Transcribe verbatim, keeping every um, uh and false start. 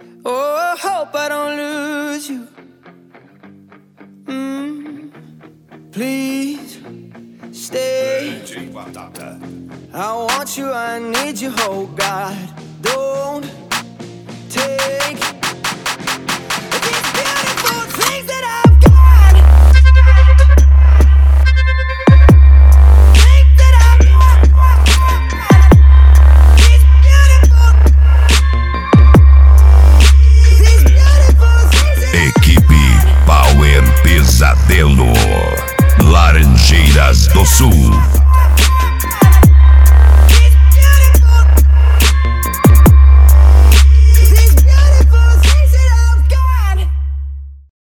Oh, I hope I don't lose you. Mm, please stay. I want you, I need you, oh God. Don't take these beautiful things that I've got. Things that I've got. These beautiful, these beautiful things that Equipe Power Pesadelo, Laranjeiras do Sul.